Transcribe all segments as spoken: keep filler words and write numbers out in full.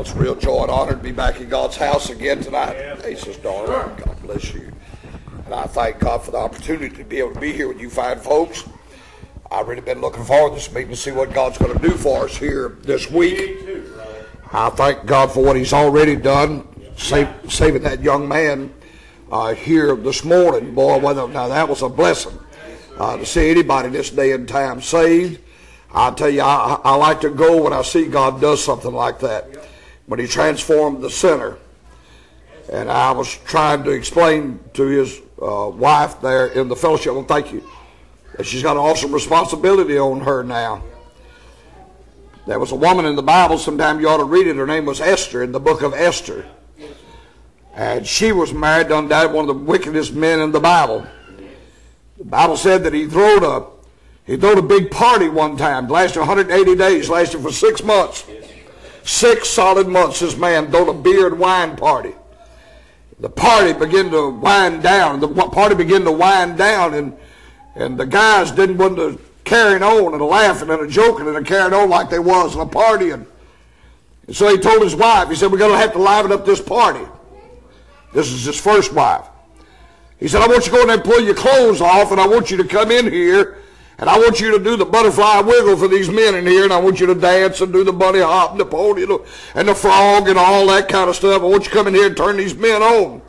Well, it's a real joy and honor to be back in God's house again tonight. Hey, Sister Darla, God bless you. And I thank God for the opportunity to be able to be here with you fine folks. I've really been looking forward to this meeting to see what God's going to do for us here this week. I thank God for what He's already done, save, saving that young man uh, here this morning. Boy, whether, now that was a blessing uh, to see anybody this day and time saved. I tell you, I, I like to go when I see God does something like that. When He transformed the sinner. And I was trying to explain to his uh, wife there in the fellowship, well, thank you, that she's got an awesome responsibility on her now. There was a woman in the Bible, sometime you ought to read it, her name was Esther, in the book of Esther. And she was married to undoubtedly one of the wickedest men in the Bible. The Bible said that he throwed a, he throwed a big party one time, lasted one hundred eighty days, lasted for six months. Six solid months this man throwed a beer and wine party. The party began to wind down. The party began to wind down, and and the guys didn't want to carry on and laughing and joking and carrying on like they was in a party. And, and so he told his wife, he said, we're going to have to liven up this party. This is his first wife. He said, I want you to go in there and pull your clothes off, and I want you to come in here, and I want you to do the butterfly wiggle for these men in here, and I want you to dance and do the bunny hop and the pony and the frog and all that kind of stuff. I want you to come in here and turn these men on.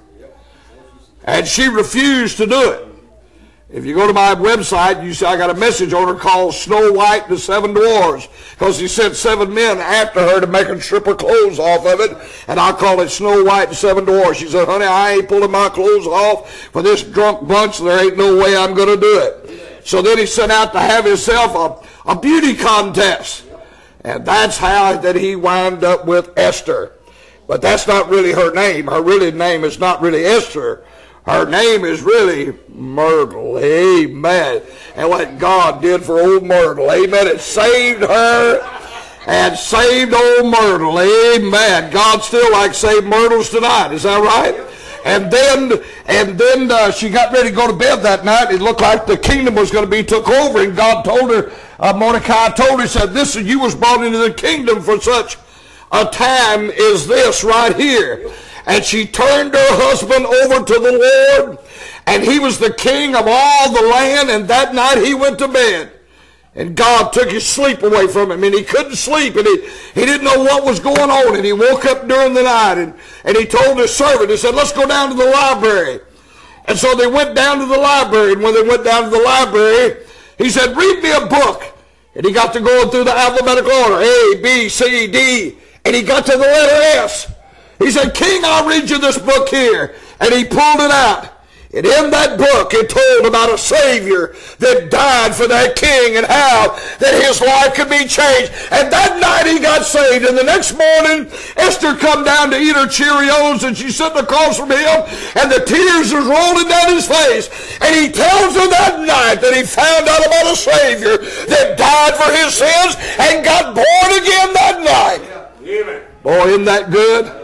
And she refused to do it. If you go to my website, you see I got a message on her called Snow White and the Seven Dwarfs, because he sent seven men after her to make her strip her clothes off of it, and I call it Snow White and Seven Dwarfs. She said, honey, I ain't pulling my clothes off for this drunk bunch. There ain't no way I'm going to do it. So then he set out to have himself a, a beauty contest. And that's how that he wound up with Esther. But that's not really her name. Her really name is not really Esther. Her name is really Myrtle. Amen. And what God did for old Myrtle. Amen. It saved her and saved old Myrtle. Amen. God still likes to save Myrtles tonight. Is that right? And then, and then uh, she got ready to go to bed that night. It looked like the kingdom was going to be took over. And God told her, uh, Mordecai told her, said, this you was brought into the kingdom for such a time as this right here. And she turned her husband over to the Lord, and he was the king of all the land. And that night he went to bed. And God took his sleep away from him, and he couldn't sleep, and he, he didn't know what was going on, and he woke up during the night, and, and he told his servant, he said, let's go down to the library. And so they went down to the library, and when they went down to the library, he said, read me a book. And he got to going through the alphabetical order, A, B, C, D, and he got to the letter S. He said, King, I'll read you this book here. And he pulled it out. And in that book, it told about a Savior that died for that king and how that his life could be changed. And that night he got saved. And the next morning, Esther come down to eat her Cheerios, and she's sitting across from him, and the tears was rolling down his face. And he tells her that night that he found out about a Savior that died for his sins and got born again that night. Amen. Boy, isn't that good?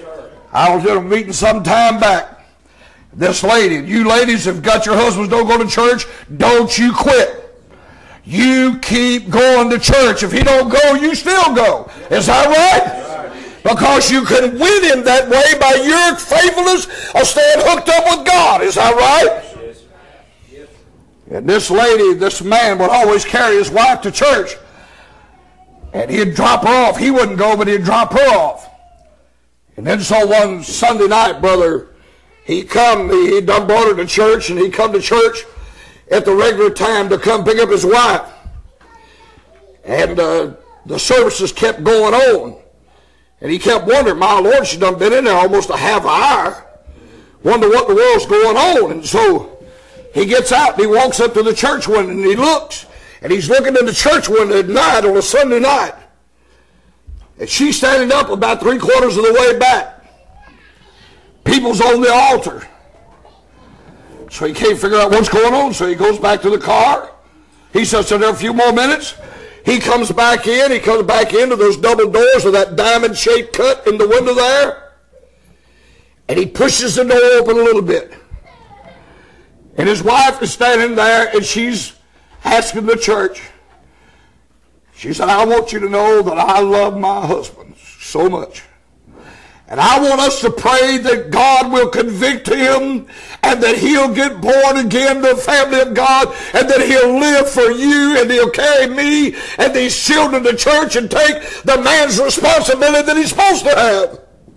I was at a meeting some time back. This lady, you ladies have got your husbands don't go to church, don't you quit. You keep going to church. If he don't go, you still go. Is that right? Because you can win him that way by your faithfulness of staying hooked up with God. Is that right? And this lady, this man would always carry his wife to church. And he'd drop her off. He wouldn't go, but he'd drop her off. And then so one Sunday night, brother, he come, he, he done brought her to church, and he come to church at the regular time to come pick up his wife. And uh, the services kept going on. And he kept wondering, my Lord, she done been in there almost a half hour. Wonder what the world's going on. And so he gets out, and he walks up to the church window, and he looks. And he's looking in the church window at night on a Sunday night. And she's standing up about three quarters of the way back. People's on the altar. So he can't figure out what's going on. So he goes back to the car. He sits there a few more minutes. He comes back in. He comes back into those double doors with that diamond-shaped cut in the window there. And he pushes the door open a little bit. And his wife is standing there, and she's asking the church. She said, I want you to know that I love my husband so much. And I want us to pray that God will convict him and that he'll get born again to the family of God and that he'll live for you and he'll carry me and these children to church and take the man's responsibility that he's supposed to have.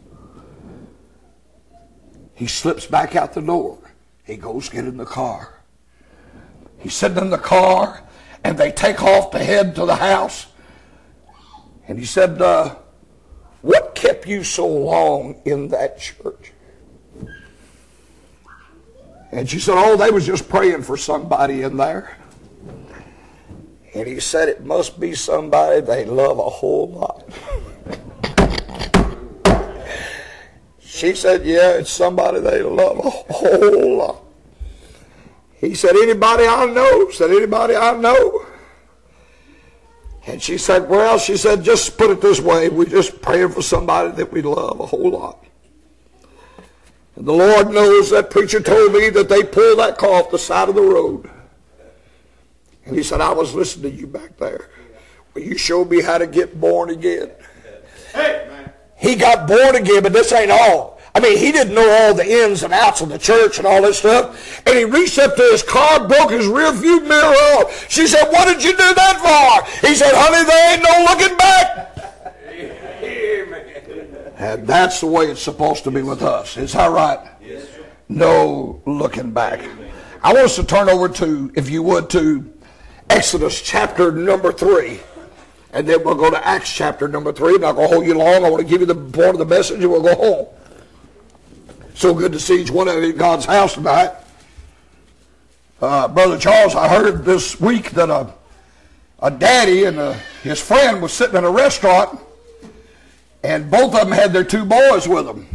He slips back out the door. He goes get in the car. He's sitting in the car and they take off to head to the house. And he said, uh, what kept you so long in that church? And she said, oh, they was just praying for somebody in there. And he said, it must be somebody they love a whole lot. She said, yeah, it's somebody they love a whole lot. He said, anybody I know? Said, anybody I know? And she said, well, she said, just put it this way. We're just praying for somebody that we love a whole lot. And the Lord knows that preacher told me that they pulled that car off the side of the road. And he said, I was listening to you back there. Well, you showed me how to get born again. Hey, man. He got born again, but this ain't all. I mean, he didn't know all the ins and outs of the church and all this stuff. And he reached up to his car, broke his rear view mirror off. She said, what did you do that for? He said, honey, there ain't no looking back. Amen. And that's the way it's supposed to be with us. Is that right? Yes, sir. No looking back. Amen. I want us to turn over to, if you would, to Exodus chapter number three. And then we'll go to Acts chapter number three. I'm not going to hold you long. I want to give you the point of the message and we'll go home. So good to see each one of you in God's house tonight. Uh, Brother Charles, I heard this week that a, a daddy and a, his friend was sitting in a restaurant and both of them had their two boys with them.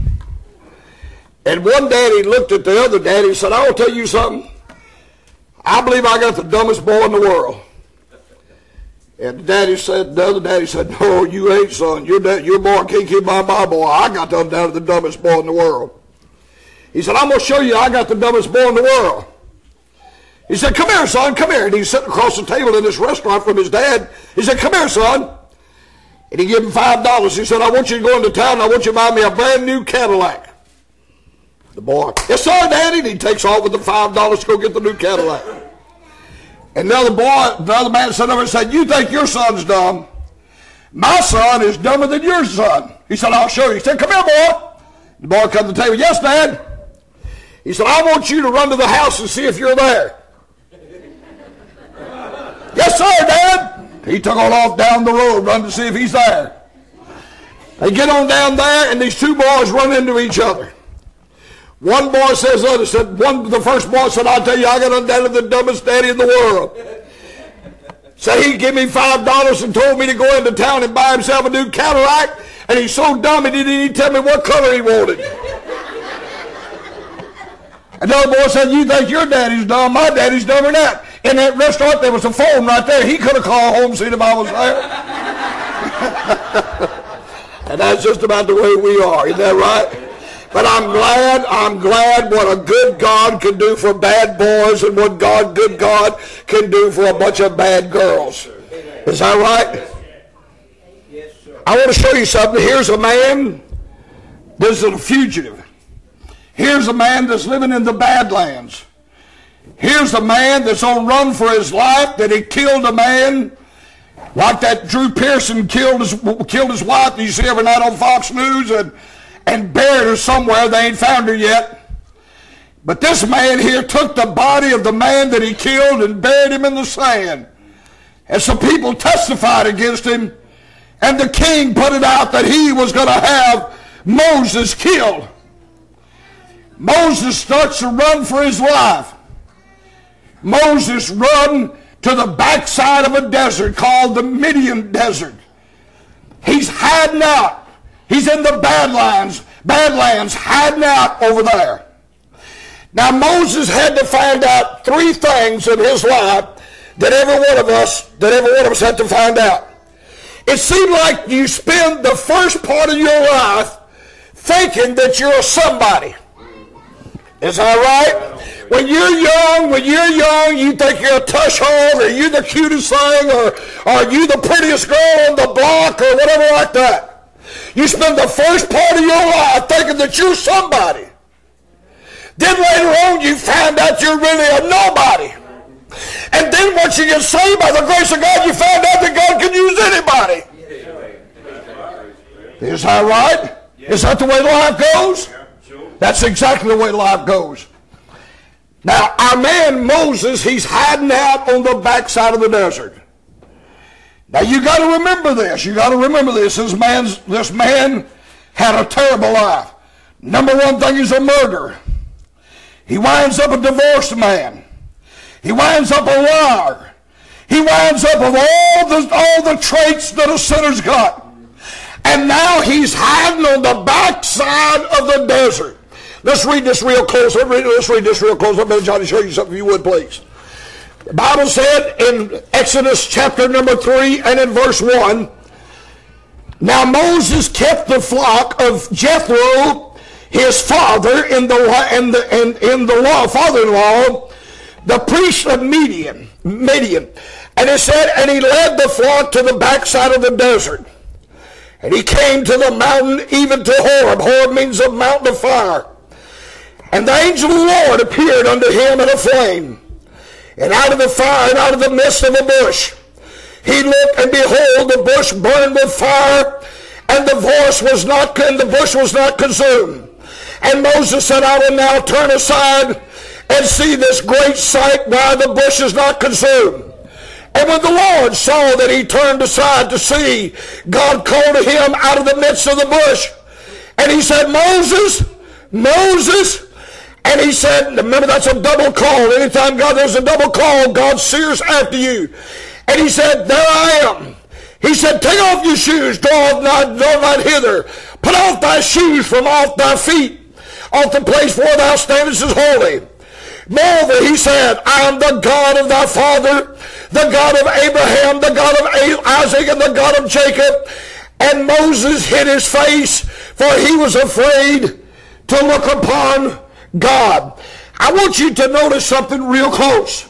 And one daddy looked at the other daddy and said, I will tell you something. I believe I got the dumbest boy in the world. And the daddy said, the other daddy said, no, you ain't, son. Your, dad, your boy can't keep my, my boy. I got them down to the dumbest boy in the world. He said, I'm going to show you I got the dumbest boy in the world. He said, come here, son, come here. And he's sitting across the table in this restaurant from his dad. He said, come here, son. And he gave him five dollars. He said, I want you to go into town and I want you to buy me a brand new Cadillac. The boy, yes, sir, Daddy. And he takes off with the five dollars to go get the new Cadillac. And the other boy, the other man sat over and said, you think your son's dumb? My son is dumber than your son. He said, I'll show you. He said, come here, boy. The boy come to the table. Yes, Dad. He said, I want you to run to the house and see if you're there. Yes, sir, Dad. He took on off down the road, run to see if he's there. They get on down there, and these two boys run into each other. One boy says the other, said, one, the first boy said, I'll tell you, I got undoubtedly the dumbest daddy in the world. Said he gave me five dollars and told me to go into town and buy himself a new Cadillac, and he's so dumb he didn't even tell me what color he wanted. Another boy said, you think your daddy's dumb? My daddy's dumber than that. In that restaurant, there was a phone right there. He could have called home and seen if I was there. And that's just about the way we are. Isn't that right? But I'm glad, I'm glad what a good God can do for bad boys and what God, good God can do for a bunch of bad girls. Is that right? I want to show you something. Here's a man that's a fugitive. Here's a man that's living in the Badlands. Here's a man that's on run for his life, that he killed a man like that Drew Pearson killed his, killed his wife that you see every night on Fox News and, and buried her somewhere. They ain't found her yet. But this man here took the body of the man that he killed and buried him in the sand. And some people testified against him, and the king put it out that he was going to have Moses killed. Moses starts to run for his life. Moses run to the backside of a desert called the Midian Desert. He's hiding out. He's in the Badlands, Badlands, hiding out over there. Now Moses had to find out three things in his life that every one of us, that every one of us had to find out. It seemed like you spend the first part of your life thinking that you're somebody. Is that right? When you're young, when you're young, you think you're a tush hog, or you're the cutest thing, or are you the prettiest girl on the block, or whatever like that. You spend the first part of your life thinking that you're somebody. Then later on you find out you're really a nobody. And then once you get saved by the grace of God, you find out that God can use anybody. Is that right? Is that the way life goes? That's exactly the way life goes. Now, our man Moses, he's hiding out on the backside of the desert. Now, you got to remember this. You got to remember this. This, man's, this man had a terrible life. Number one thing is a murderer. He winds up a divorced man. He winds up a liar. He winds up with all the, all the traits that a sinner's got. And now he's hiding on the backside of the desert. Let's read this real close. Let's read, let's read this real close. I'm going to try to show you something, if you would, please. The Bible said in Exodus chapter number three and in verse one, now Moses kept the flock of Jethro, his father, in the in the in, in the law, father-in-law, the priest of Midian, Midian. And it said, and he led the flock to the backside of the desert. And he came to the mountain, even to Horeb. Horeb means a mountain of fire. And the angel of the Lord appeared unto him in a flame, and out of the fire, and out of the midst of a bush. He looked, and behold, the bush burned with fire, and the voice was not, and the bush was not consumed. And Moses said, I will now turn aside and see this great sight, why the bush is not consumed. And when the Lord saw that he turned aside to see, God called to him out of the midst of the bush. And he said, Moses, Moses. And he said, remember, that's a double call. Anytime God there's a double call, God sears after you. And he said, there I am. He said, take off your shoes, draw not, draw not hither. Put off thy shoes from off thy feet. Off the place where thou standest is holy. Moreover, he said, I am the God of thy father, the God of Abraham, the God of Isaac, and the God of Jacob. And Moses hid his face, for he was afraid to look upon God. I want you to notice something real close.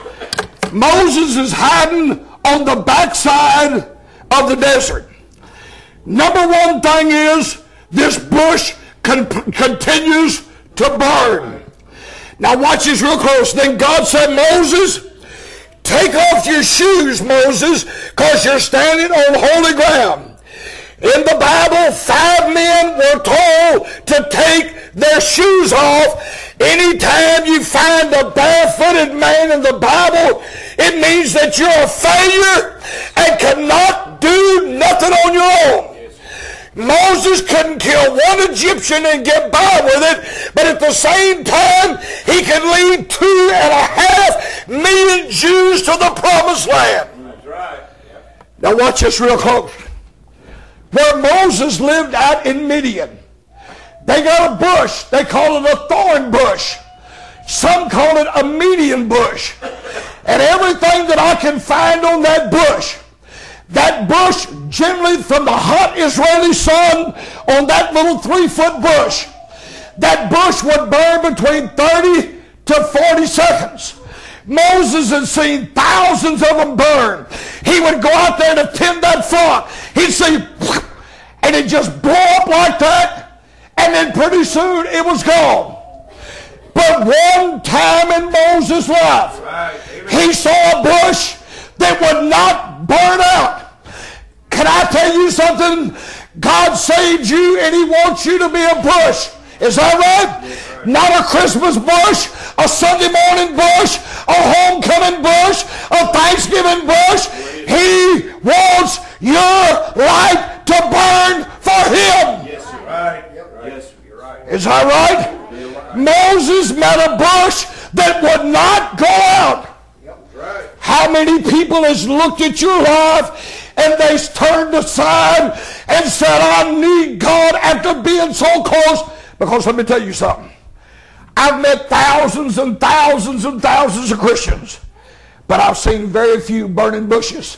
Moses is hiding on the backside of the desert. Number one thing is this bush con- continues to burn. Now watch this real close. Then God said, Moses, take off your shoes, Moses, because you're standing on holy ground. In the Bible, five men were told to take their shoes off. Anytime you find a barefooted man in the Bible, it means that you're a failure and cannot do nothing on your own. Moses couldn't kill one Egyptian and get by with it, but at the same time, he could lead two and a half million Jews to the promised land. That's right. Now watch this real close. Where Moses lived out in Midian, they got a bush. They call it a thorn bush. Some call it a median bush. And everything that I can find on that bush, that bush, generally from the hot Israeli sun on that little three-foot bush, that bush would burn between thirty to forty seconds. Moses had seen thousands of them burn. He would go out there to tend that flock. He'd see, and it'd just blow up like that, and then pretty soon it was gone. But one time in Moses' life, he saw a bush that would not burn out. Can I tell you something? God saved you, and he wants you to be a bush. Is that right? Not a Christmas bush, a Sunday morning bush, a homecoming bush, a Thanksgiving bush. He wants your light to burn for him. Yes, you're right. Yes, you're right. Is that right? Moses met a bush that would not go out. How many people has looked at your life and they turned aside and said, I need God after being so close? Because let me tell you something. I've met thousands and thousands and thousands of Christians, but I've seen very few burning bushes.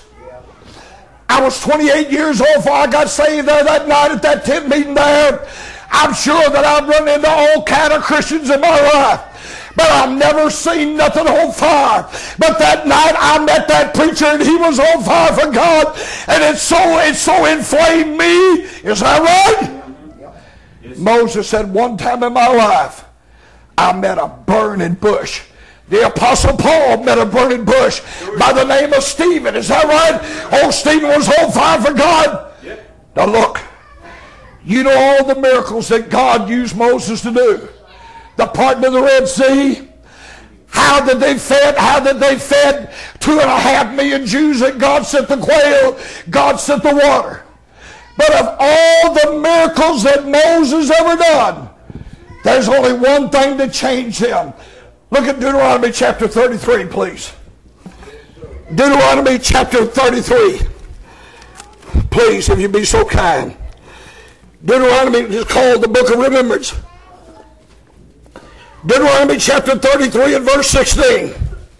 I was twenty-eight years old before I got saved there that night at that tent meeting there. I'm sure that I've run into all kind of Christians in my life. but I've never seen nothing on fire. But that night I met that preacher and he was on fire for God, and it so it so inflamed me. Is that right? Yes. Moses said, one time in my life I met a burning bush. The Apostle Paul met a burning bush by the name of Stephen. Is that right? Old Stephen was on fire for God. Yep. Now look, you know all the miracles that God used Moses to do. The parting of the Red Sea. How did they fed? How did they fed two and a half million Jews that God sent the quail? God sent the water. But of all the miracles that Moses ever done, there's only one thing that changed him. Look at Deuteronomy chapter thirty-three, please. Deuteronomy chapter thirty-three. Please, if you be so kind. Deuteronomy is called the book of remembrance. Deuteronomy chapter thirty-three and verse sixteen.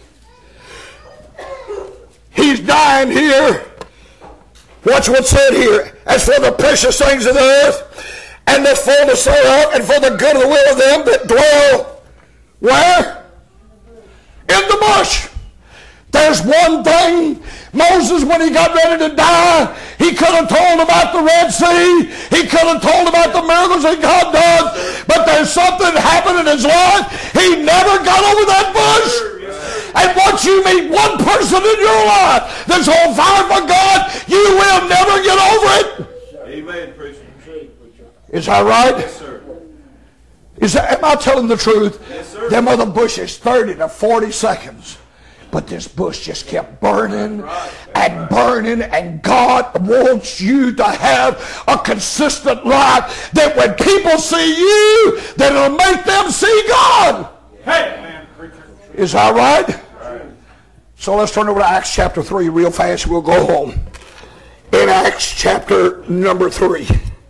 He's dying here. Watch what's said here. As for the precious things of the earth, and the fullness thereof, and for the good of the will of them that dwell, where? In the bush. There's one thing. Moses, when he got ready to die, he could have told about the Red Sea. He could have told about the miracles that God does. But there's something happened in his life. He never got over that bush. And once you meet one person in your life that's on fire for God, you will never get over it. Amen, preacher. Is that right? Yes, sir. Is that, am I telling the truth? Yes, sir. Them other bushes, thirty to forty seconds. But this bush just kept burning right, and right. burning, and God wants you to have a consistent life that when people see you, that it'll make them see God. Hey, man, preacher. Is that right? Right? So let's turn over to Acts chapter three real fast. We'll go home. In Acts chapter number three.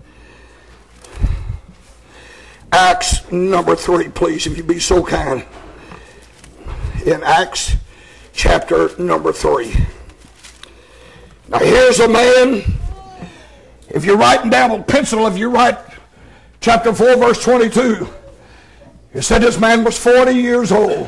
Acts number three, please, if you be so kind. In Acts chapter number three. Now here's a man. If you're writing down with pencil, if you write chapter four, verse twenty-two, it said this man was forty years old.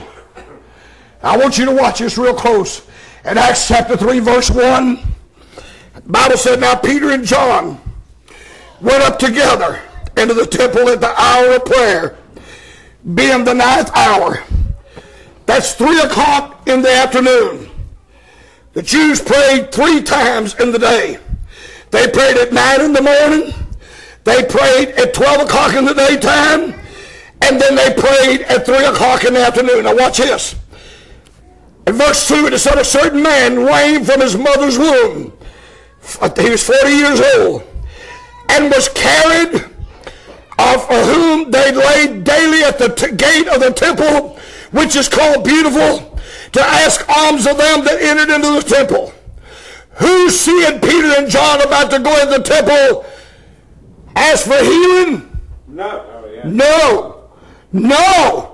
I want you to watch this real close. In Acts chapter three, verse one, the Bible said, now Peter and John went up together into the temple at the hour of prayer, being the ninth hour. That's three o'clock in the afternoon. The Jews prayed three times in the day. They prayed at nine in the morning. They prayed at twelve o'clock in the daytime. And then they prayed at three o'clock in the afternoon. Now watch this. In verse two, it said a certain man reigned from his mother's womb. He was forty years old. And was carried, of whom they laid daily at the t- gate of the temple, which is called Beautiful, to ask alms of them that entered into the temple. Who, seeing Peter and John about to go into the temple, asked for healing? No. Oh, yeah. No. No.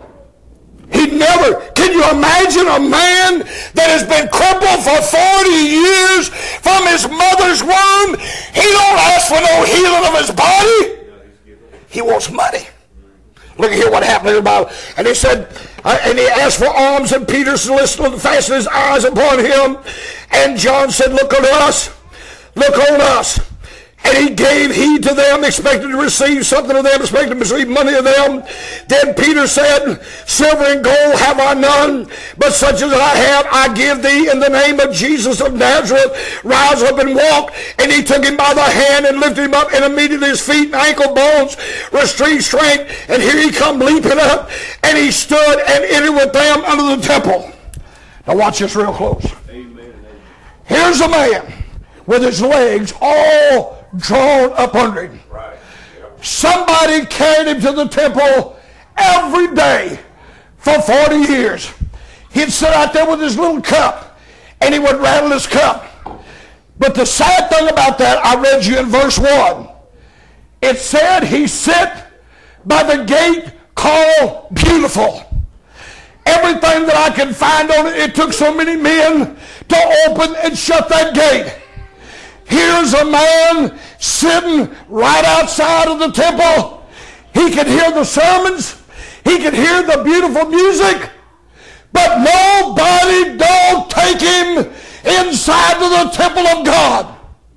He never. Can you imagine a man that has been crippled for forty years from his mother's womb? He don't ask for no healing of his body. He wants money. Look at here what happened in the Bible. And he said, uh, and he asked for alms, and Peter solicited, fastened his eyes upon him. And John said, look on us. Look on us. And he gave heed to them, expecting to receive something of them, expecting to receive money of them. Then Peter said, silver and gold have I none, but such as I have I give thee in the name of Jesus of Nazareth. Rise up and walk. And he took him by the hand and lifted him up, and immediately his feet and ankle bones restrained strength. And here he come leaping up, and he stood and entered with them under the temple. Now watch this real close. Amen. Here's a man with his legs all drawn up under him. Right. Yep. Somebody carried him to the temple every day for forty years. He'd sit out there with his little cup, and he would rattle his cup. But the sad thing about that, I read you in verse one. It said he sat by the gate called Beautiful. Everything that I could find on it, it took so many men to open and shut that gate. Here's a man sitting right outside of the temple. He could hear the sermons. He can hear the beautiful music, but nobody don't take him inside to the temple of God.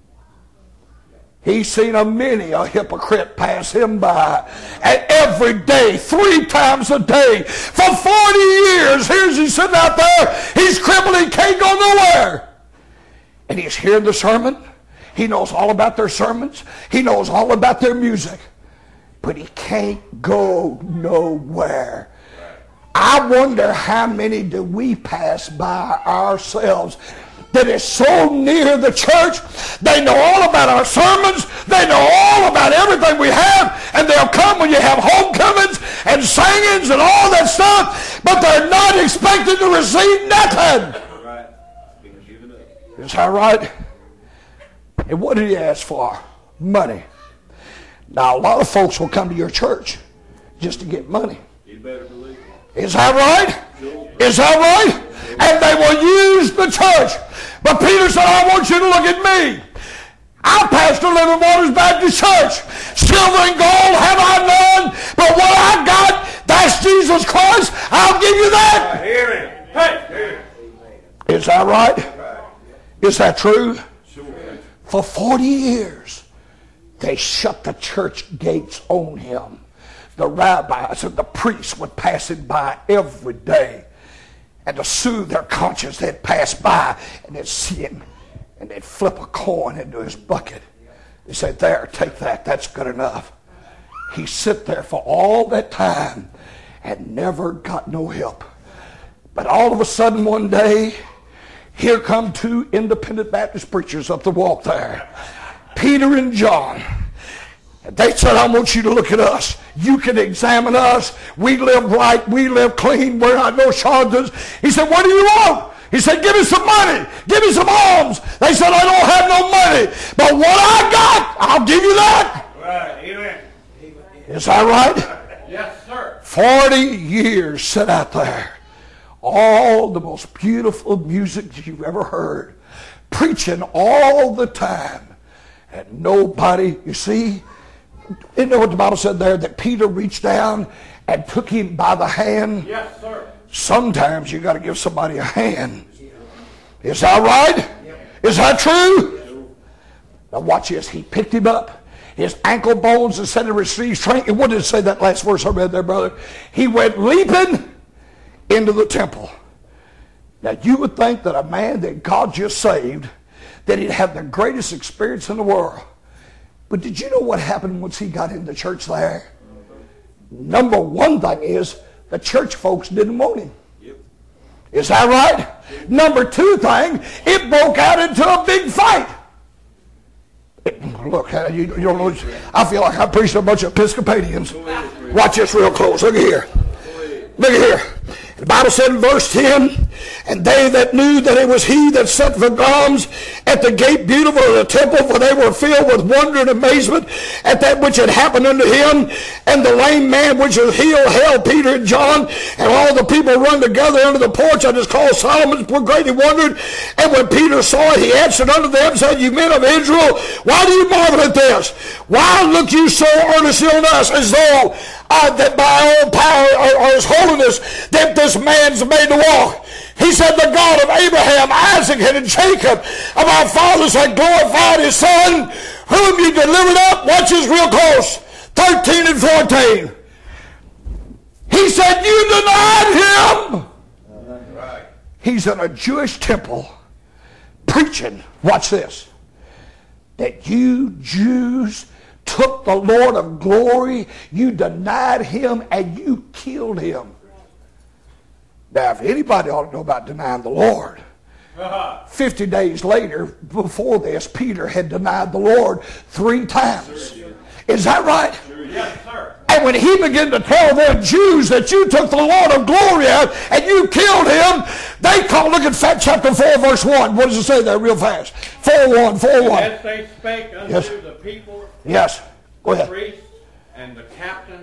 He's seen a many a hypocrite pass him by. And every day, three times a day, for forty years, here's he sitting out there. He's crippled, he can't go nowhere. And he's hearing the sermon. He knows all about their sermons. He knows all about their music. But he can't go nowhere. I wonder how many do we pass by ourselves that is so near the church. They know all about our sermons. They know all about everything we have. And they'll come when you have homecomings and singings and all that stuff. But they're not expected to receive nothing. Right. Being given up. Is that right? And what did he ask for? Money. Now, a lot of folks will come to your church just to get money. You better believe it. Is that right? Is that right? And they will use the church. But Peter said, I want you to look at me. I pastor Living Waters Baptist Church. Silver and gold have I none, but what I got, that's Jesus Christ. I'll give you that. Hear him. Hey, hear him. Is that right? Is that true? Sure. For forty years, they shut the church gates on him. The rabbis and the priests would pass him by every day. And to soothe their conscience, they'd pass by and they'd see him and they'd flip a coin into his bucket. They said, there, take that. That's good enough. He sit there for all that time and never got no help. But all of a sudden one day, here come two independent Baptist preachers up the walk there. Peter and John. They said, I want you to look at us. You can examine us. We live right. We live clean. We're not no charlatans. He said, what do you want? He said, give me some money. Give me some alms. They said, I don't have no money. But what I got, I'll give you that. Right. Amen. Is that right? Yes, sir. Forty years sit out there. All the most beautiful music that you've ever heard. Preaching all the time. And nobody, you see, you know what the Bible said there? That Peter reached down and took him by the hand. Yes, sir. Sometimes you got to give somebody a hand. Is that right? Is that true? Now watch this. He picked him up. His ankle bones instead of received strength. And what did it say that last verse I read there, brother? He went leaping into the temple. Now you would think that a man that God just saved, that he'd have the greatest experience in the world. But did you know what happened once he got into church there? Number one thing is, the church folks didn't want him. Yep. Is that right? Yep. Number two thing, it broke out into a big fight. It, look, you, you don't know, I feel like I'm preaching a bunch of Episcopalians. Watch this real close. Look at here. Look at here. The Bible said in verse ten, and they that knew that it was he that set the arms at the gate beautiful of the temple, for they were filled with wonder and amazement at that which had happened unto him. And the lame man which was healed held Peter and John, and all the people run together under the porch that is called Solomon's, were greatly wondered. And when Peter saw it, he answered unto them, said, you men of Israel, why do you marvel at this? Why look you so earnestly on us, as though uh, that by our own power or, or his holiness that this man's made to walk? He said, the God of Abraham, Isaac, and Jacob of our fathers had glorified his son, whom you delivered up. Watch this real close. thirteen and fourteen. He said, you denied him. Right. He's in a Jewish temple preaching. Watch this. That you Jews took the Lord of glory, you denied him, and you killed him. Now, if anybody ought to know about denying the Lord, fifty days later, before this, Peter had denied the Lord three times. Is that right? Yes, sir. And when he began to tell them Jews that you took the Lord of glory out and you killed him, they called, look at chapter four, verse one. What does it say there real fast? four one, four one. As they spake unto Yes. the people, Yes. Go the ahead. priest and the captain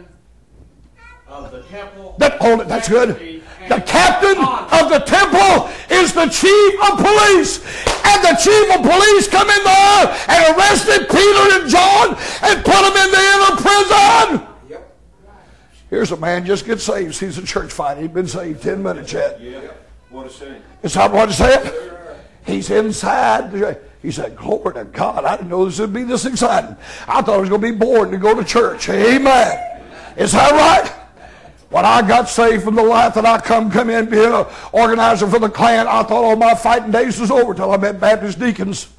of the temple. That, hold it, that's good. The captain of the temple is the chief of police. And the chief of police come in there and arrested Peter and John and put them in the inner prison. Here's a man just get saved. He's a church fighter. He's been saved ten minutes yet. Yeah. What a shame. Is that what it said? He's inside. He said, glory to God. I didn't know this would be this exciting. I thought it was going to be boring to go to church. Amen. Is that right? When I got saved from the life that I come come in being an organizer for the Klan, I thought all my fighting days was over till I met Baptist deacons.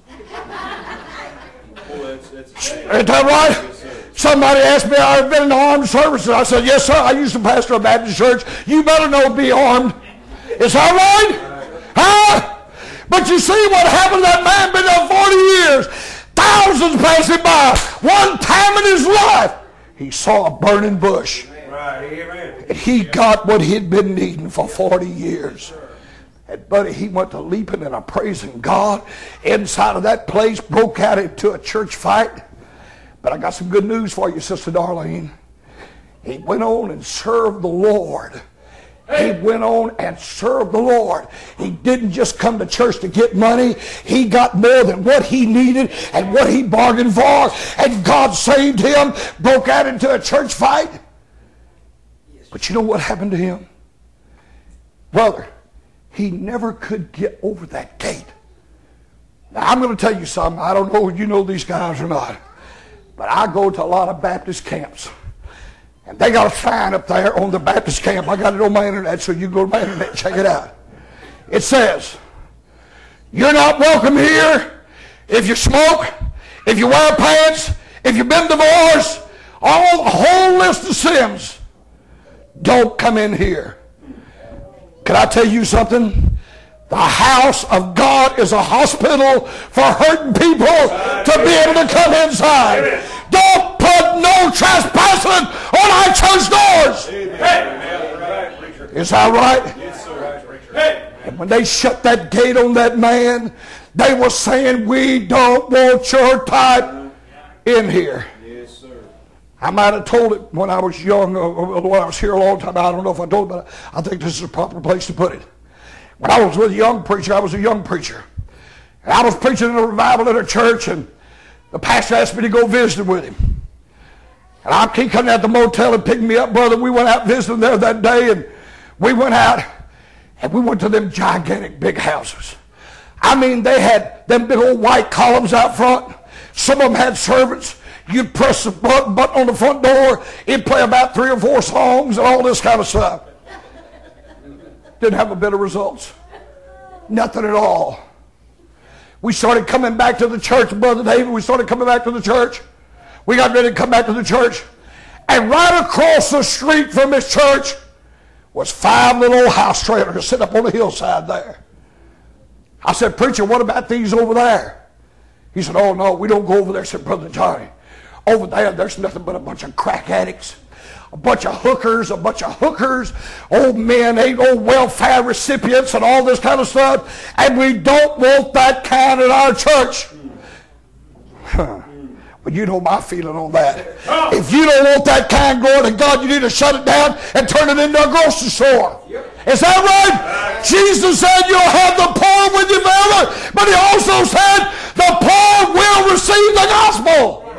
Boy, that's, that's Ain't that right? Somebody asked me, I've been in the armed services. I said, yes, sir. I used to pastor a Baptist church. You better know be armed. Is that right? Huh? But you see what happened to that man been there forty years. Thousands passing by. One time in his life, he saw a burning bush. right. Amen. And he got what he'd been needing for forty years. And buddy, he went to leaping and a praising God. Inside of that place, broke out into a church fight. But I got some good news for you, Sister Darlene. He went on and served the Lord. He went on and served the Lord. He didn't just come to church to get money. He got more than what he needed and what he bargained for. And God saved him, broke out into a church fight. But you know what happened to him? Brother, he never could get over that gate. Now, I'm going to tell you something. I don't know if you know these guys or not. But I go to a lot of Baptist camps. And they got a sign up there on the Baptist camp. I got it on my internet, so you go to my internet and check it out. It says, you're not welcome here if you smoke, if you wear pants, if you've been divorced, all the whole list of sins. Don't come in here. Can I tell you something? The house of God is a hospital for hurting people to be able to come inside. Don't put no trespassing on our church doors. Is that right? Yes, sir. And when they shut that gate on that man, they were saying, we don't want your type in here. Yes, sir. I might have told it when I was young, or when I was here a long time. I don't know if I told it, but I think this is a proper place to put it. When I was with a young preacher, I was a young preacher. And I was preaching in a revival at a church, and the pastor asked me to go visit with him. And I keep coming out the motel and picking me up, brother. We went out visiting there that day, and we went out, and we went to them gigantic big houses. I mean, they had them big old white columns out front. Some of them had servants. You'd press the button on the front door. It'd play about three or four songs and all this kind of stuff. Didn't have a bit of results. Nothing at all. We started coming back to the church, Brother David. We started coming back to the church. We got ready to come back to the church. And right across the street from this church was five little old house trailers sitting up on the hillside there. I said, preacher, what about these over there? He said, oh, no, we don't go over there. I said, Brother Johnny, over there, there's nothing but a bunch of crack addicts. A bunch of hookers, a bunch of hookers, old men, ain't old welfare recipients and all this kind of stuff. And we don't want that kind in our church. Huh. Well, you know my feeling on that. If you don't want that kind going to God, you need to shut it down and turn it into a grocery store. Is that right? Jesus said you'll have the poor with you forever, but he also said the poor will receive the gospel.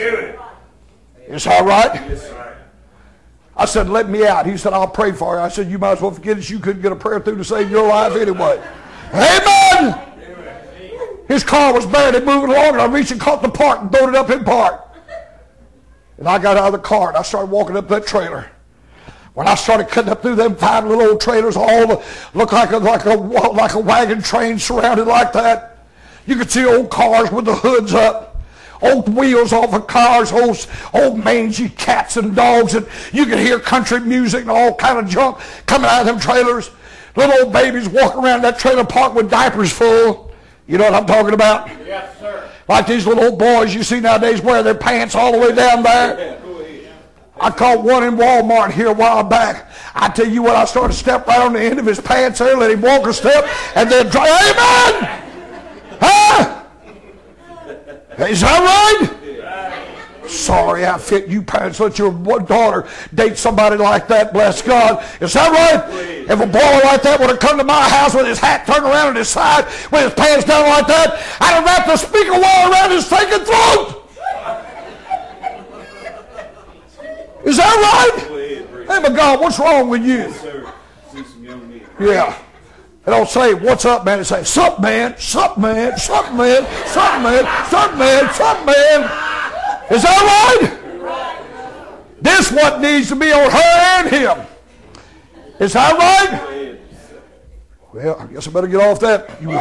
Is that right? I said, let me out. He said, I'll pray for you. I said, you might as well forget it. You couldn't get a prayer through to save your life anyway. Amen. His car was barely moving along, and I reached and caught the park and throwed it up in park. And I got out of the car, and I started walking up that trailer. When I started cutting up through them five little old trailers, all the, looked like a, like, a, like a wagon train surrounded like that. You could see old cars with the hoods up. Old wheels off of cars, old, old mangy cats and dogs, and you could hear country music and all kind of junk coming out of them trailers. Little old babies walking around that trailer park with diapers full. You know what I'm talking about? Yes, sir. Like these little old boys you see nowadays wear their pants all the way down there. I caught one in Walmart here a while back. I tell you what, I started to step right on the end of his pants there, let him walk a step, and then try. Amen! Huh? Is that right? Sorry I fit you parents. Let your daughter date somebody like that, bless God. Is that right? If a boy like that would have come to my house with his hat turned around on his side, with his pants down like that, I'd have wrapped a speaker wire around his thinking throat. Is that right? Lamb of God, what's wrong with you? Yes, sir. See some young men. Yeah. They don't say, what's up, man? They say, sup, man, sup, man, sup, man, sup, man, sup, man, sup, man. Is that right? This what needs to be on her and him. Is that right? Well, I guess I better get off that. You,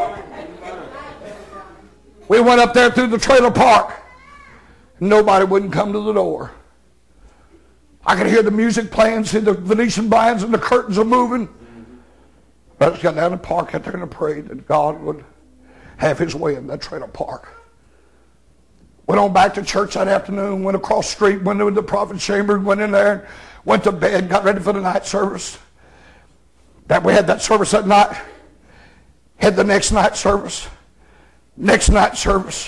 we went up there through the trailer park. Nobody wouldn't come to the door. I could hear the music playing, see the Venetian blinds and the curtains are moving. I just got down to the park out there and prayed that God would have his way in that trailer park. Went on back to church that afternoon, went across the street, went into the prophet's chamber, went in there, went to bed, got ready for the night service. That we had that service that night. Had the next night service. Next night service.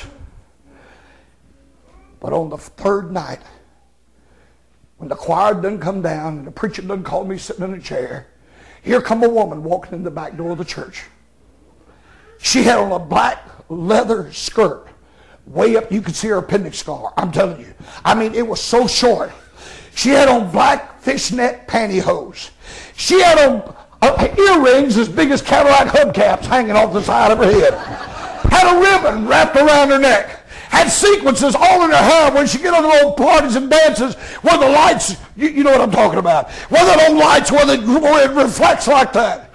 But on the third night, when the choir doesn't come down and the preacher doesn't call me sitting in a chair, here come a woman walking in the back door of the church. She had on a black leather skirt. Way up, you could see her appendix scar. I'm telling you. I mean, it was so short. She had on black fishnet pantyhose. She had on uh, earrings as big as Cadillac hubcaps hanging off the side of her head. Had a ribbon wrapped around her neck. Had sequences all in her hair when she get on the little parties and dances where the lights, you, you know what I'm talking about, where the little lights, where, they, where it reflects like that.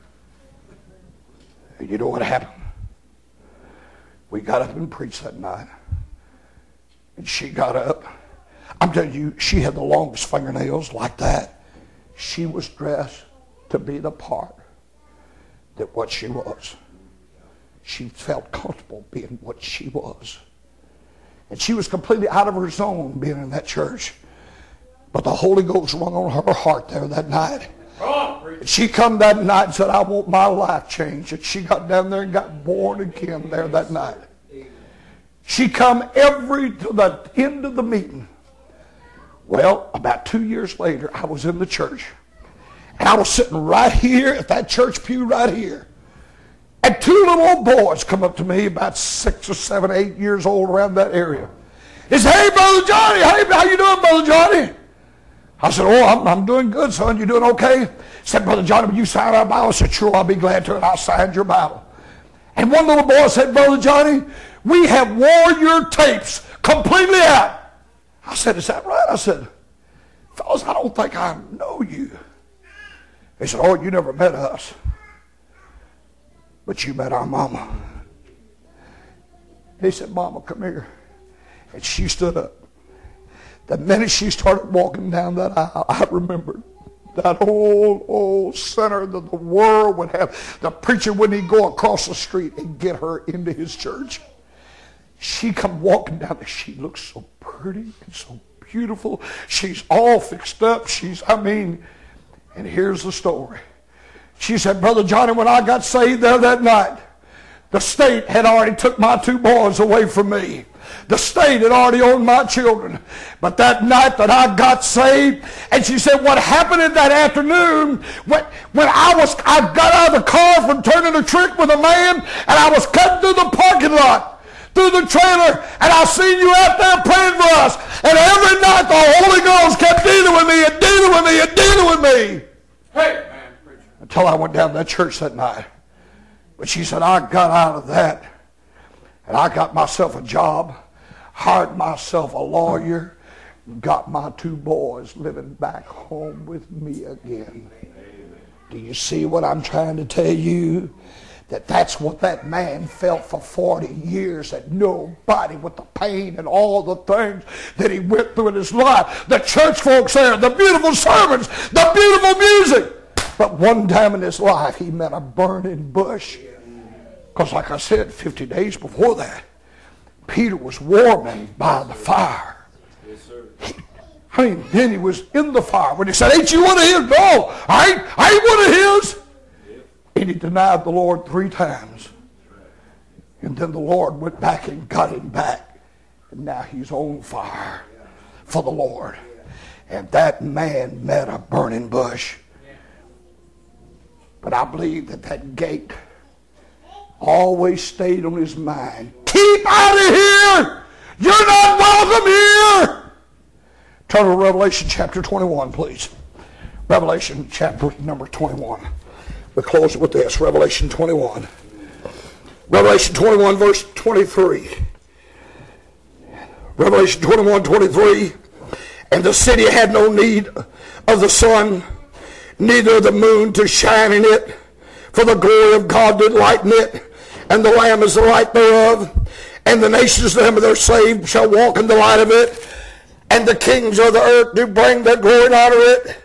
And you know what happened? We got up and preached that night. And she got up. I'm telling you, she had the longest fingernails like that. She was dressed to be the part that what she was. She felt comfortable being what she was. And she was completely out of her zone being in that church. But the Holy Ghost rung on her heart there that night. And she come that night and said, I want my life changed. And she got down there and got born again there that night. She come every to the end of the meeting. Well, about two years later, I was in the church. And I was sitting right here at that church pew right here. And two little old boys come up to me, about six or seven, eight years old, around that area. He said, hey, Brother Johnny, hey, how you doing, Brother Johnny? I said, oh, I'm, I'm doing good, son. You doing okay? He said, Brother Johnny, will you sign our Bible? I said, sure, I'll be glad to. And I signed your Bible. And one little boy said, Brother Johnny, we have wore your tapes completely out. I said, is that right? I said, fellas, I don't think I know you. He said, oh, you never met us. But you met our mama. He said, Mama, come here. And she stood up. The minute she started walking down that aisle, I remembered that old, old sinner that the world would have. The preacher wouldn't even go across the street and get her into his church. She come walking down there. She looks so pretty and so beautiful. She's all fixed up. She's, I mean, and here's the story. She said, Brother Johnny, when I got saved there that night, the state had already took my two boys away from me. The state had already owned my children. But that night that I got saved, and she said, what happened in that afternoon, when, when I was, I got out of the car from turning a trick with a man, and I was cutting through the parking lot, through the trailer, and I seen you out there praying for us. And every night the Holy Ghost kept dealing with me and dealing with me and dealing with me. Hey! Until I went down to that church that night. But she said, I got out of that, and I got myself a job, hired myself a lawyer, got my two boys living back home with me again. Do you see what I'm trying to tell you? That that's what that man felt for forty years, that nobody with the pain and all the things that he went through in his life, the church folks there, the beautiful sermons, the beautiful music. But one time in his life, he met a burning bush. Because like I said, fifty days before that, Peter was warming by the fire. Yes, sir. He, I mean, then he was in the fire. When he said, ain't you one of his? No, I ain't, I ain't one of his. Yep. And he denied the Lord three times. And then the Lord went back and got him back. And now he's on fire for the Lord. And that man met a burning bush. But I believe that that gate always stayed on his mind. Keep out of here! You're not welcome here! Turn to Revelation chapter twenty-one, please. Revelation chapter number twenty-one. We close it with this. Revelation twenty-one. Revelation twenty-one verse twenty-three. Revelation twenty-one, twenty-three. And the city had no need of the sun, neither of the moon to shine in it, for the glory of God did lighten it, and the Lamb is the light thereof. And the nations of them that are saved shall walk in the light of it, and the kings of the earth do bring their glory and honor it.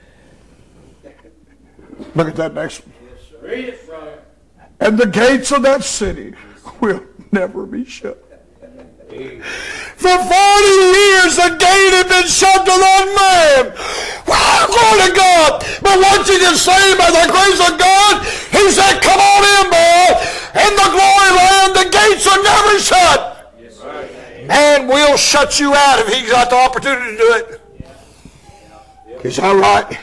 Look at that next one. Read it, brother. And the gates of that city will never be shut. For forty years the gate had been shut to that man. Wow, glory to God. But once you get saved by the grace of God, he said, come on in, boy. In the glory land, the gates are never shut. Yes, right. Man will shut you out if he got the opportunity to do it. Is that right?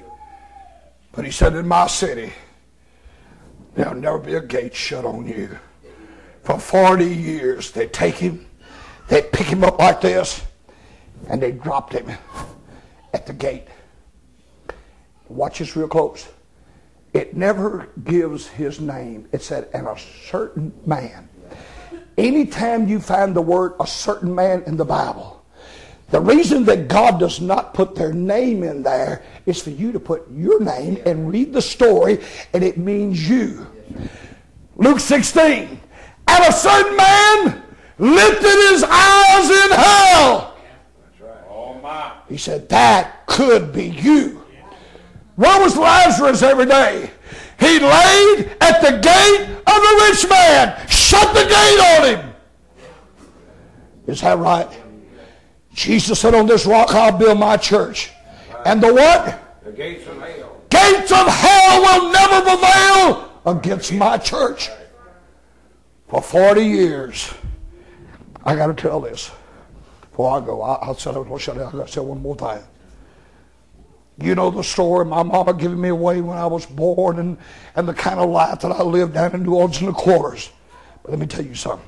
But he said, in my city, there'll never be a gate shut on you. For forty years, they take him, they pick him up like this, and they dropped him at the gate. Watch this real close. It never gives his name. It said, and a certain man. Anytime you find the word a certain man in the Bible, the reason that God does not put their name in there is for you to put your name and read the story, and it means you. Luke sixteen. And a certain man lifted his eyes in hell. That's right. Oh my. He said, that could be you. Where was Lazarus every day? He laid at the gate of the rich man. Shut the gate on him. Is that right? Jesus said, on this rock I'll build my church. And the what? The gates of hell. Gates of hell will never prevail against my church. For forty years. I got to tell this before I go. I'll say I'll shut it. I got to say one more thing. You know the story. My mama giving me away when I was born, and, and the kind of life that I lived down in New Orleans in the quarters. But let me tell you something.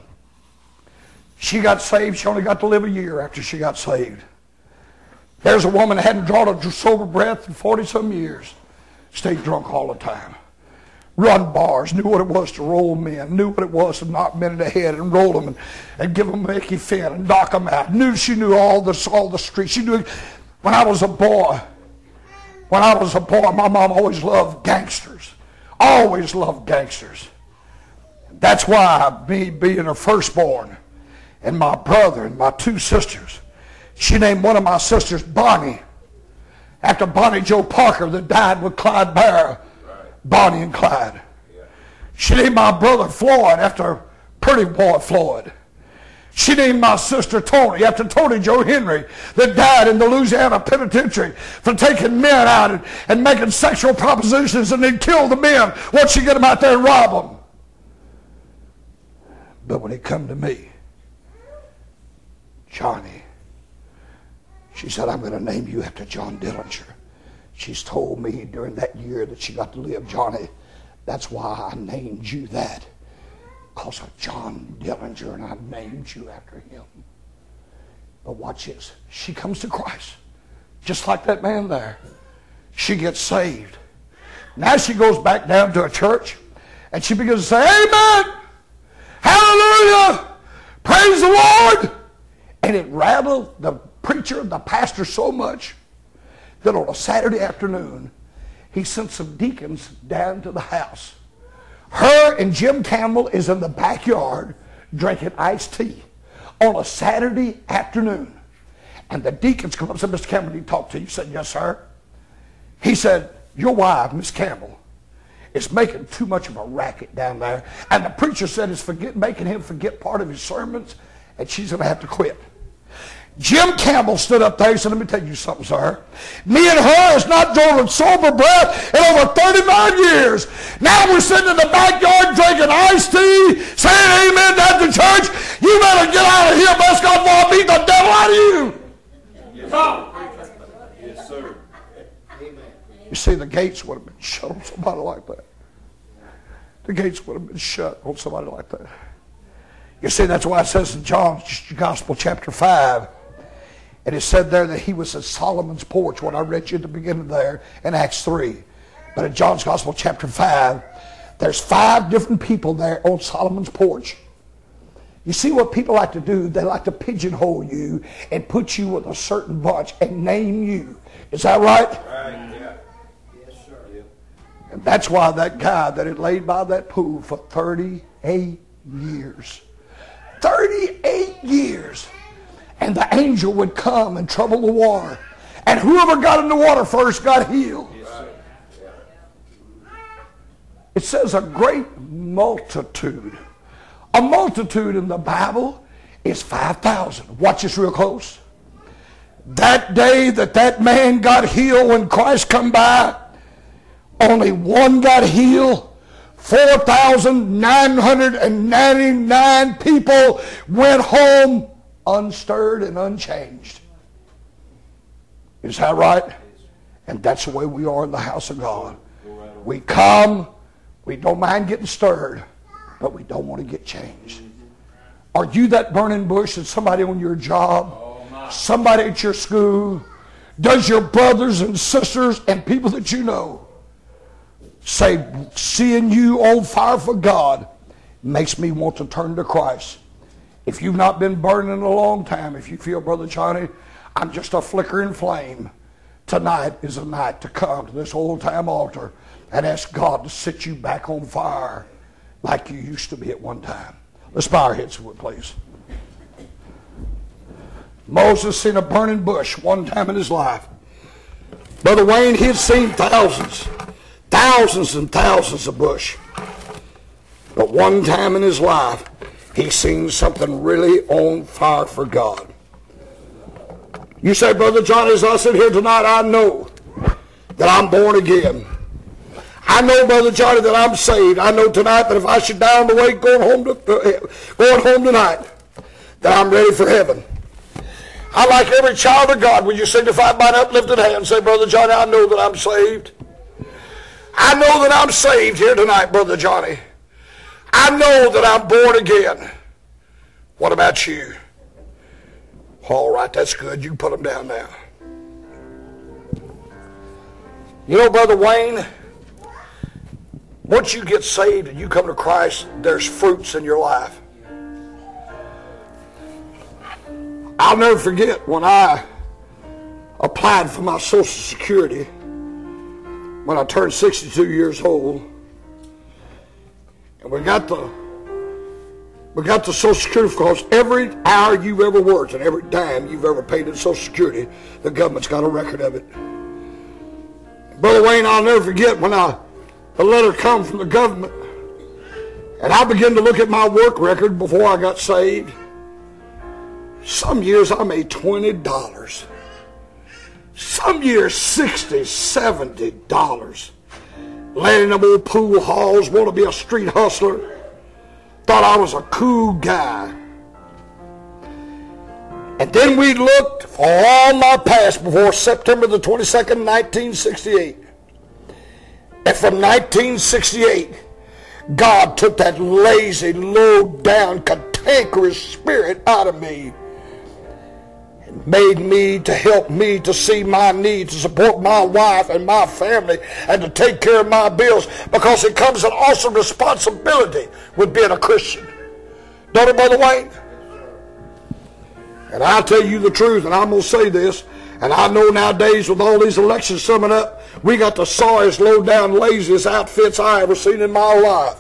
She got saved. She only got to live a year after she got saved. There's a woman that hadn't drawn a sober breath in forty-some years. Stayed drunk all the time. Run bars, knew what it was to roll men, knew what it was to knock men in the head and roll them and, and give them a Mickey fin and knock them out. Knew she knew all the, all the streets. She knew when I was a boy, when I was a boy, my mom always loved gangsters. Always loved gangsters. That's why me being her firstborn and my brother and my two sisters, she named one of my sisters Bonnie after Bonnie Joe Parker that died with Clyde Barrow. Bonnie and Clyde. She named my brother Floyd after Pretty Boy Floyd. She named my sister Tony after Tony Joe Henry that died in the Louisiana penitentiary for taking men out and, and making sexual propositions and then kill the men once you get them out there and rob them. But when it come to me, Johnny, she said, I'm going to name you after John Dillinger. She's told me during that year that she got to live, Johnny, that's why I named you that. Because of John Dillinger, and I named you after him. But watch this. She comes to Christ, just like that man there. She gets saved. Now she goes back down to a church, and she begins to say, amen, hallelujah, praise the Lord. And it rattled the preacher, the pastor so much that on a Saturday afternoon, he sent some deacons down to the house. Her and Jim Campbell is in the backyard drinking iced tea on a Saturday afternoon. And the deacons come up and said, Mister Campbell, need to talk to you. He said, yes, sir. He said, your wife, Miss Campbell, is making too much of a racket down there. And the preacher said it's forget, making him forget part of his sermons, and she's going to have to quit. Jim Campbell stood up there and said, let me tell you something, sir. Me and her has not drawn a sober breath in over thirty-five years. Now we're sitting in the backyard drinking iced tea, saying amen at the church. You better get out of here, bless God, before I beat the devil out of you. Yes, yes sir. You see, the gates would have been shut on somebody like that. The gates would have been shut on somebody like that. You see, that's why it says in John's Gospel chapter five, And it said there that he was at Solomon's porch, what I read you at the beginning there in Acts three. But in John's Gospel chapter five, there's five different people there on Solomon's porch. You see what people like to do? They like to pigeonhole you and put you with a certain bunch and name you. Is that right? Right, yeah. Yes, sir. Yeah. And that's why that guy that had laid by that pool for thirty-eight years. thirty-eight years. And the angel would come and trouble the water. And whoever got in the water first got healed. Yes, sir. Yeah. It says a great multitude. A multitude in the Bible is five thousand. Watch this real close. That day that that man got healed when Christ come by, only one got healed. four thousand nine hundred ninety-nine people went home unstirred and unchanged. Is that right? And that's the way we are in the house of God. We come, we don't mind getting stirred, but we don't want to get changed. Are you that burning bush that somebody on your job, somebody at your school, does your brothers and sisters and people that you know say, seeing you on fire for God makes me want to turn to Christ? If you've not been burning in a long time, if you feel, Brother Johnny, I'm just a flickering flame, tonight is a night to come to this old-time altar and ask God to set you back on fire like you used to be at one time. Let's bow our heads, please. Moses seen a burning bush one time in his life. Brother Wayne, he had seen thousands, thousands and thousands of bush. But one time in his life, he seen something really on fire for God. You say, Brother Johnny, as I sit here tonight, I know that I'm born again. I know, Brother Johnny, that I'm saved. I know tonight that if I should die on the way going home, to, uh, going home tonight, that I'm ready for heaven. I like every child of God, when you signify by an uplifted hand and say, Brother Johnny, I know that I'm saved. I know that I'm saved here tonight, Brother Johnny. I know that I'm born again. What about you? All right, that's good. You can put them down now. You know, Brother Wayne, once you get saved and you come to Christ, there's fruits in your life. I'll never forget when I applied for my Social Security when I turned sixty-two years old. And we got the we got the Social Security, because every hour you've ever worked and every dime you've ever paid in Social Security, the government's got a record of it. Brother Wayne, I'll never forget when I a letter come from the government, and I began to look at my work record before I got saved. Some years I made twenty dollars. Some years sixty, seventy dollars. Laying in them old pool halls, want to be a street hustler. Thought I was a cool guy. And then we looked for all my past before September the twenty-second, nineteen sixty-eight. And from nineteen sixty-eight, God took that lazy, low-down, cantankerous spirit out of me. Made me to help me to see my needs, to support my wife and my family, and to take care of my bills, because it comes an awesome responsibility with being a Christian. Don't it, Brother Wayne? And I'll tell you the truth, and I'm going to say this, and I know nowadays with all these elections coming up, we got the sorriest, low-down, laziest outfits I ever seen in my life.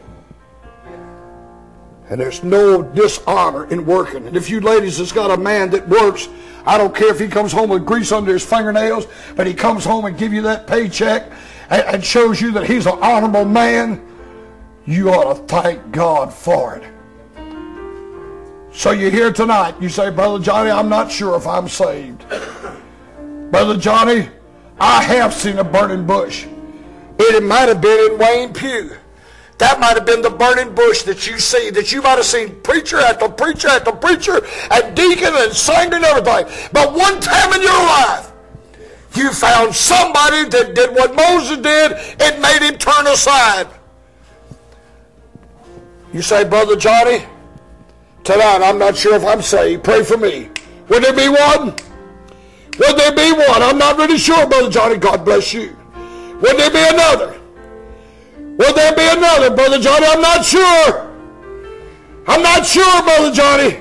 And there's no dishonor in working. And if you ladies has got a man that works, I don't care if he comes home with grease under his fingernails, but he comes home and give you that paycheck and, and shows you that he's an honorable man, you ought to thank God for it. So you're here tonight, you say, Brother Johnny, I'm not sure if I'm saved. Brother Johnny, I have seen a burning bush. It might have been in Wayne Pugh. That might have been the burning bush that you see, that you might have seen preacher after preacher after preacher and deacon and singer and everything. But one time in your life, you found somebody that did what Moses did and made him turn aside. You say, Brother Johnny, tonight I'm not sure if I'm saved. Pray for me. Would there be one? Would there be one? I'm not really sure, Brother Johnny. God bless you. Would there be another? Would there be another, Brother Johnny? I'm not sure. I'm not sure, Brother Johnny.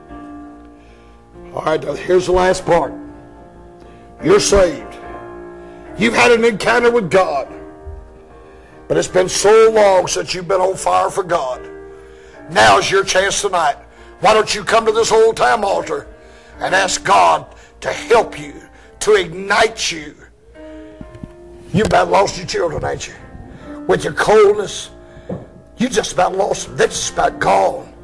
All right, here's the last part. You're saved. You've had an encounter with God. But it's been so long since you've been on fire for God. Now's your chance tonight. Why don't you come to this old time altar and ask God to help you, to ignite you. You about lost your children, ain't you? With your coldness, you just about lost them. They're just about gone.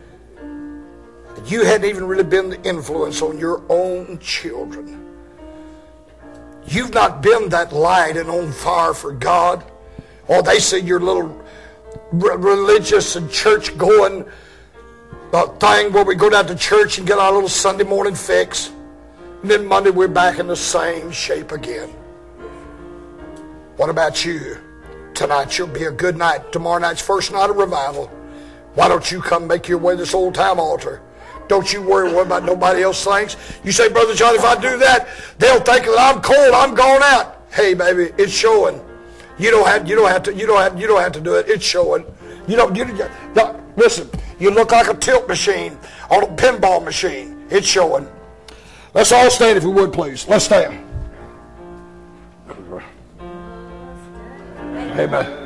You hadn't even really been the influence on your own children. You've not been that light and on fire for God. Oh, they say you're a little religious and church-going uh, thing where we go down to church and get our little Sunday morning fix. And then Monday we're back in the same shape again. What about you? Tonight you'll be a good night. Tomorrow night's first night of revival. Why don't you come make your way to this old time altar? Don't you worry what about nobody else thinks. You say, Brother John, if I do that, they'll think that I'm cold, I'm gone out. Hey, baby, it's showing. You don't have, you don't have to, you don't have, you don't have to do it. It's showing. You don't, you don't, listen, you look like a tilt machine on a pinball machine. It's showing. Let's all stand if we would, please. Let's stand. Amen.